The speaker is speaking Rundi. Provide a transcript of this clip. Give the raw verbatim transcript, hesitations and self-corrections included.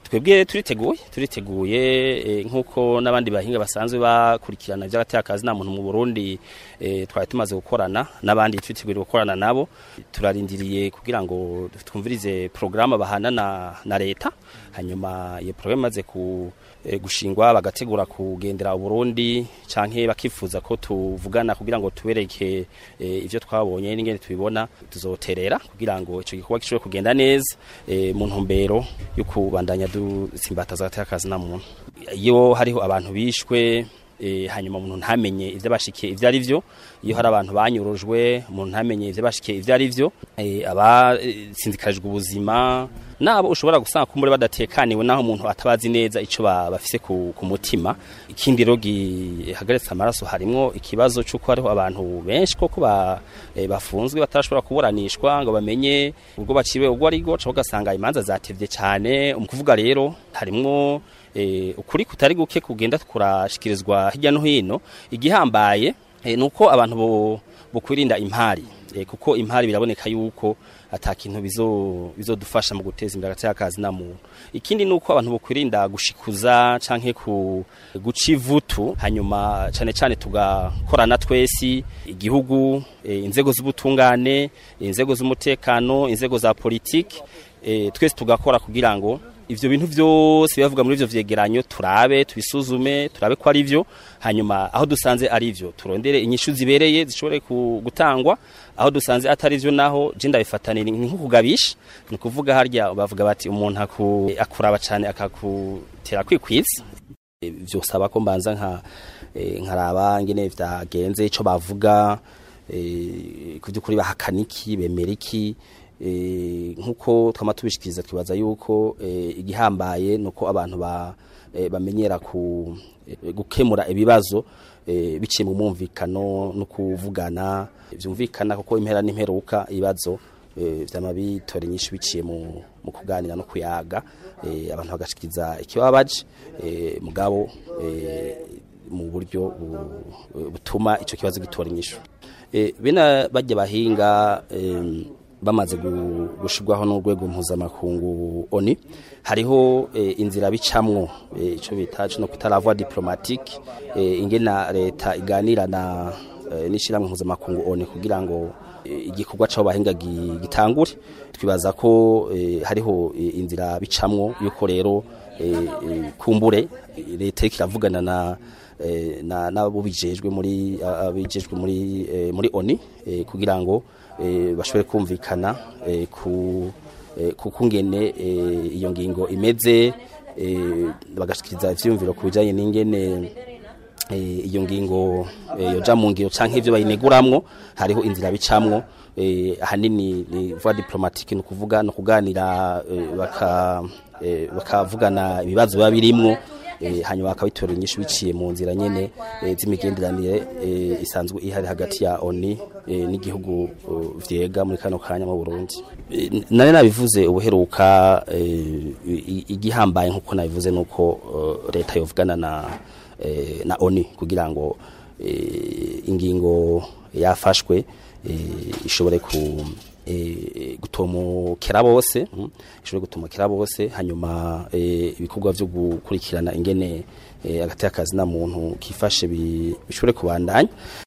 twebwe turiteguye turiteguye e, nkuko nabandi bahinga basanzwe bakurikirana ivy'agatakazi na muntu mu Burundi e, twari tumaze gukorana nabandi twiteguye gukorana nabo turarindiriye kugira ngo twumvirize programme bahana na, na leta hanyuma iyo programme maze ku e, gushingwa bagategura kugendera u Burundi canke bakifuza ko tuvugana kugira ngo tubereke e, ivyo twabonye n'ingene tubibona tuzoterera kugira ngo ico gikorwa gishobore kugenda neza e, mu ntumbero yo kubandanya dusimbataza agatakazi na muntu. Iyo hariho abantu bishwe e, hanyuma umuntu ntamenye ivyo bashikiye ivyo ari vyo, iyo hari abantu banyurujwe umuntu ntamenye ivyo bashikiye ivyo ari vyo, e, aba e, sindikajwe ubuzima nabo ushobora gusanga kumbure badatekaniwe naho umuntu atabazi neza ico bafise ku, ku mutima. Ikindi rero gihagaritse amaraso harimo ikibazo cy'uko hariho abantu benshi koko ba, e, bafunzwe batashobora kuburanishwa ngo bamenye ubwo baciwe ubwo ari go ugasanga imanza zatevye cyane. Umukuvuga rero harimo e, ukuri kutari guke kugenda kurashikirizwa hirya no hino. Igihambaye e, nuko abantu bo bukwirinda impari e, kuko impari biraboneka yuko atakintu bizo bizodufasha mu guteza imbere agatakazi na muntu. Ikindi nuko abantu bokwirinda gushikuza canke ku guca ivutu hanyuma cane cane tugakorana twesi igihugu e, inzego z'ubutungane, inzego z'umutekano, inzego za politiki e, twese tugakora kugira ngo ivyo bintu vyose bivuga muri ivyo vyegeranyo turabe tubisuzume turabe ko ari vyo hanyuma aho dusanze ari vyo turondere inyishu zibereye zishobore gutangwa, aho dusanze atari vyo naho je ndabifatanira nko kugabisha ni kuvuga harya bavuga bati umuntu akuraba cyane akakutera kwikwiza ivyo saba ko mbanza nka e, nkaraba ngene vyagenze ico bavuga e, kuvyukuri bahakaniki bemeriki e, nkuko twama tubishikiriza twibaza yuko e, igihambaye nuko abantu ba e, bamenyera ku e, gukemura ibibazo e, biciye mu mwumvikano no kuvugana vyumvikana kuko impera n'imperuka ibibazo e, vyama bitora inyishu biciye mu, mu kuganira no kuyaga e, abantu bagashikiriza ikibabaje e, mugabo e, mu buryo butuma ico kibazo gitora inyishu e, bena bajya bahinga e, bamaze gushirwaho n'urwego mpuzamakungu O N U hariho e, inzira bicamwo ico e, bita no kwita la voie diplomatique e, ingena leta iganira na e, nishiramwe mpuzamakungu O N U kugira ngo e, igikorwa cyo bahinga gitangure. Twibaza ko e, hariho e, inzira bicamwo yuko rero e, e, kumbure leta ikiravugana na e, na nabo bijejwe muri abijejwe muri e, muri O N U e, kugira ngo e, bashobore kumvikana e, ku e, kukungene e, iyo ngingo imeze e, bagashikiriza ivyumviro kubijanye n'ingene e, iyo ngingo e, yoja mu ngiro canke ivyo bayineguramwo. Hariho inzira bicamwo e, ahanini ni voie diplomatique no kuvuga no kuganira e, baka e, bakavugana ibibazo babirimwo e, hanyuma bakabitora inyishu biciye mu nzira nyene e, z'imigenderanire e, isanzwe ihari hagati ya O N U e, n'igihugu uh, vyega muri kano kanya mu Burundi. E, nane nabivuze ubuheruka e, igihambaye nkuko nabivuze nuko uh, leta yovugana na e, na O N U kugira ngo e, ingingo yafashwe e, ishobore ku e, gutomokera bose mm, ishobore gutomokera bose hanyuma e, ibikorwa vyo gukurikirana ingene e, agatakazi na muntu kifashe bishobore kubandanya.